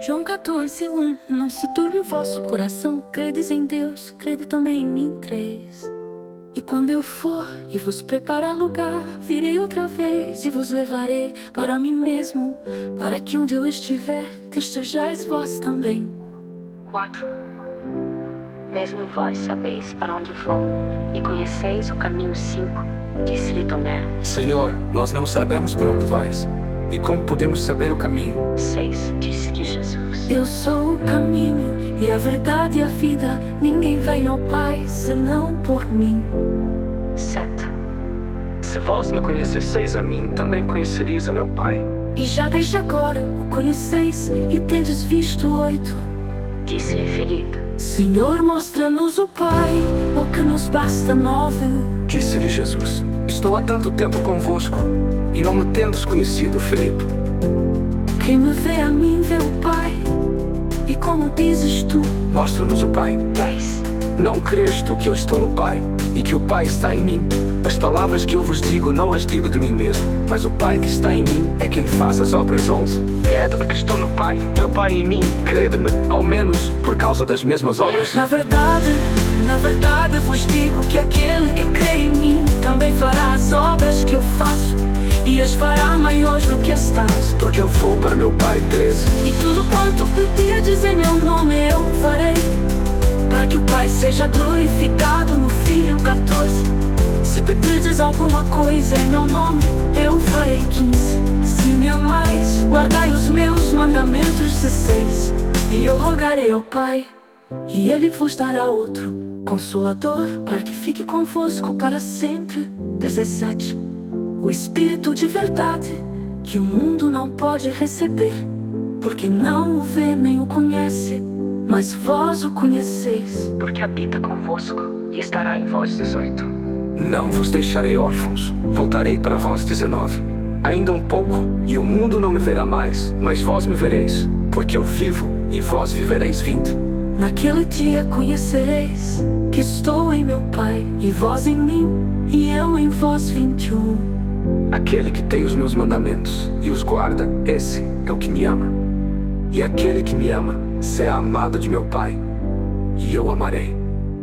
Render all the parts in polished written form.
João 14:1. Não se turbe o vosso coração, credes em Deus, crede também em mim. 3. E quando eu for e vos preparar lugar, virei outra vez e vos levarei para mim mesmo, para que onde eu estiver, que estejais vós também. 4. Mesmo vós sabeis para onde vou, e conheceis o caminho. 5. Disse-lhe Tomé: Senhor, nós não sabemos por onde vais, e como podemos saber o caminho? 6. Disse-lhe Jesus: Eu sou o caminho e a verdade e a vida, ninguém vem ao Pai senão por mim. 7. Se vós me conhecesseis a mim, também conhecereis a meu Pai. E já desde agora o conheceis e tendes visto. 8. Disse-lhe Filipe: Senhor, mostra-nos o Pai, o que nos basta. 9. Disse-lhe Jesus: Estou há tanto tempo convosco, e não me tendes conhecido, Filipe. Quem me vê a mim vê o Pai. E como dizes tu? Mostra-nos o Pai. 10. Não crês tu que eu estou no Pai, e que o Pai está em mim? As palavras que eu vos digo, não as digo de mim mesmo, mas o Pai que está em mim é quem faz as obras. 11. Crede-me que estou no Pai, meu Pai em mim. Crede-me, ao menos, por causa das mesmas obras. Na verdade vos digo que aquele que crê em mim também fará as obras que eu faço, e as fará maiores do que estas, porque eu vou para meu Pai. 13. E tudo quanto pedirdes em meu nome eu farei, para que o Pai seja glorificado no Filho. 14. Se pedirdes alguma coisa em meu nome, eu farei. 15. Se me amais, guardai os meus mandamentos. 16. E eu rogarei ao Pai, e Ele vos dará outro Consolador, para que fique convosco para sempre. 17. O Espírito de verdade, que o mundo não pode receber, porque não o vê nem o conhece, mas vós o conheceis, porque habita convosco e estará em vós. 18. Não vos deixarei órfãos, voltarei para vós. 19. Ainda um pouco, e o mundo não me verá mais, mas vós me vereis, porque eu vivo, e vós vivereis. 20. Naquele dia conhecereis que estou em meu Pai, e vós em mim, e eu em vós. 21. Aquele que tem os meus mandamentos e os guarda, esse é o que me ama. E aquele que me ama será amado de meu Pai, e eu amarei.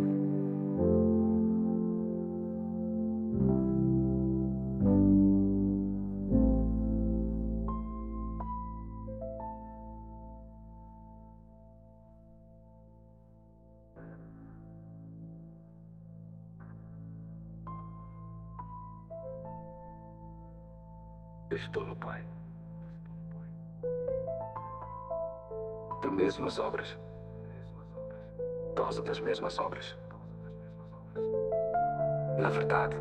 Eu estou no Pai. Das mesmas obras. Causa das mesmas obras. Na verdade.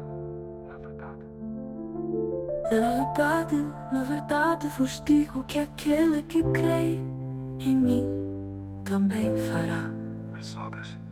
Na verdade vos digo que aquele que crê em mim também fará As obras.